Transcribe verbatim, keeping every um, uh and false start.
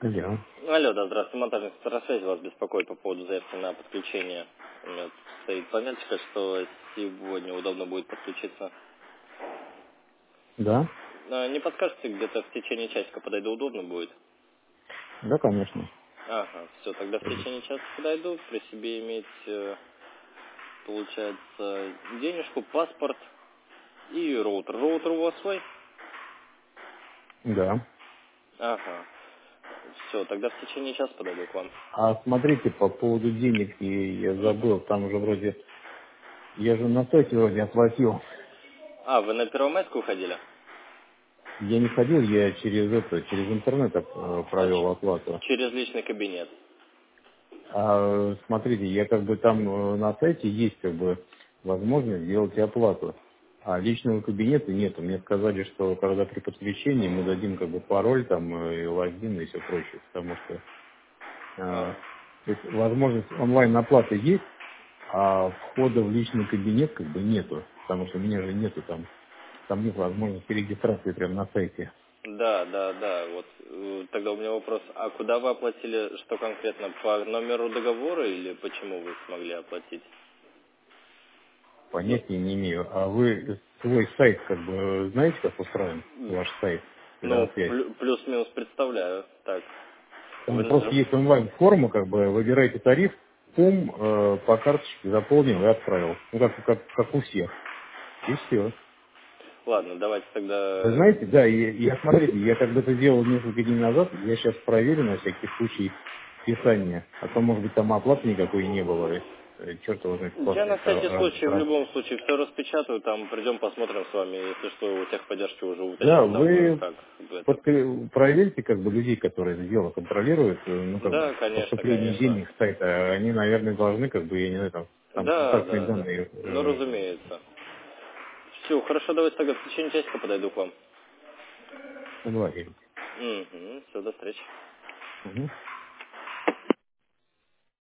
Алло. Алло, да, здравствуйте, монтажный связь вас беспокоит по поводу заявки на подключение. У меня тут стоит пометочка, что сегодня удобно будет подключиться. Да? А, Не подскажете, где-то в течение часика подойду, удобно будет? Да, конечно. Ага, все, тогда в течение часа подойду, при себе иметь, э, получается, денежку, паспорт и роутер. Роутер у вас свой? Да. Ага, все, тогда в течение часа подойду к вам. А смотрите, по поводу денег, и я забыл, там уже вроде, я же на сайте вроде оплатил. А, вы на Первомайскую ходили? Я не ходил, я через это, через интернет э, А, провел ч- оплату. через личный кабинет. А смотрите, я как бы там э, на сайте есть как бы возможность сделать и оплату. А личного кабинета нет. Мне сказали, что когда при подключении мы дадим как бы пароль там э, и логин и все прочее, потому что э, А, то есть возможность онлайн оплаты есть, а входа в личный кабинет как бы нету, потому что у меня же нету там, там нет возможности регистрации прямо на сайте. Да, да, да. Вот э, тогда у меня вопрос: а куда вы оплатили, что конкретно, по номеру договора или почему вы смогли оплатить? Ну, Понятия не имею. А вы свой сайт как бы знаете, как устроен м, ваш сайт ну связь? плю- плюс-минус представляю. Так, вы Там просто нажим... есть онлайн-форма, как бы выбираете тариф, пум, э, по карточке заполнил и отправил. Ну, как, как, как у всех. И все. Ладно, давайте Вы тогда. знаете, да, я, я смотрите, я как бы это делал несколько дней назад, я сейчас проверю на всякий случай списание, а то, может быть, там оплаты никакой не было, э, черт его знает, Я просто на это всякий раз, случай, в раз. любом случае, все распечатаю, там придем, посмотрим с вами, если что, у техподдержки уже Да, уточним, там, э, вы как это. подкр- проверьте как бы людей, которые это дело контролируют, э, ну как бы Да, конечно, поступление конечно. денег с сайта, они, наверное, должны, как бы, я не знаю, там, там Да, контактные да, да. данные. Ну, э, разумеется. Все, хорошо, давайте тогда в течение часика подойду к вам. Договорились. Угу, все, до встречи. Мгм.